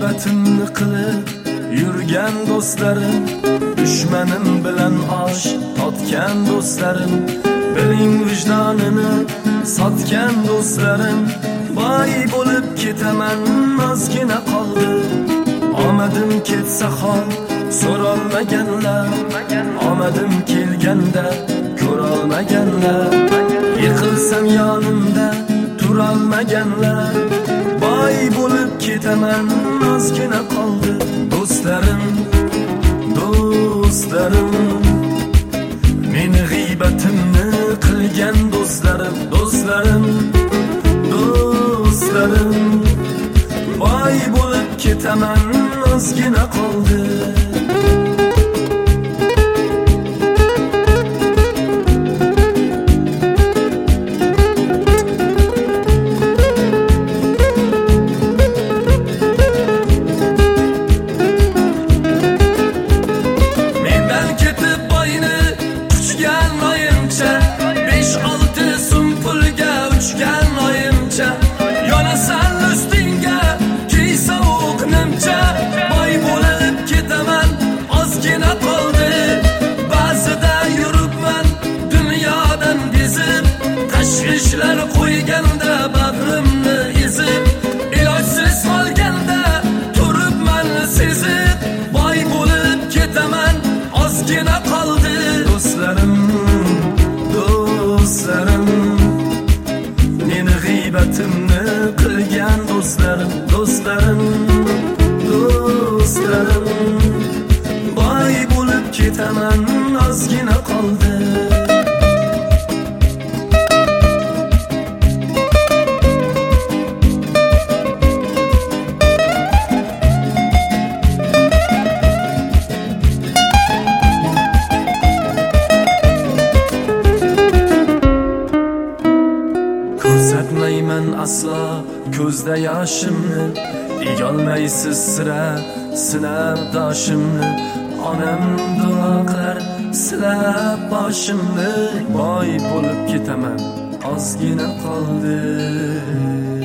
g'iybatimni qilib yurgan do'stlarim, dushmanim bilan osh totgan do'stlarim, biling vijdonini sotgan do'stlarim, boy bo'lib ketaman ozgina qoldi. Omadim ketsa hol so'rolmaganlar, omadim kelganda ko'rolmaganlar, yiqilsam yonimda turolmaganlar, boy bo'lib ketaman ozgina qoldi. Do'stlarim, do'stlarim, meni g'iybatimni qilgan do'stlarim, do'stlarim, do'stlarim, boy bo'lib ketaman ozgina qoldi. Tashvishlar qo'yganda bag'rimni ezib, ilojsiz qolganda turibman sezib, boy bo'lib ketaman ozgina qoldi. Do'stlarim, do'stlarim, meni g'iybatimni qilgan do'stlarim, do'stlarim, do'stlarim, boy bo'lib ketaman ozgina qoldi. Ko'rsatmayman aslo ko'zda yoshimni, egolmaysiz sira sinab doshimni, onam duo qilar silab boshimni, boy bo'lib ketaman ozgina qoldi.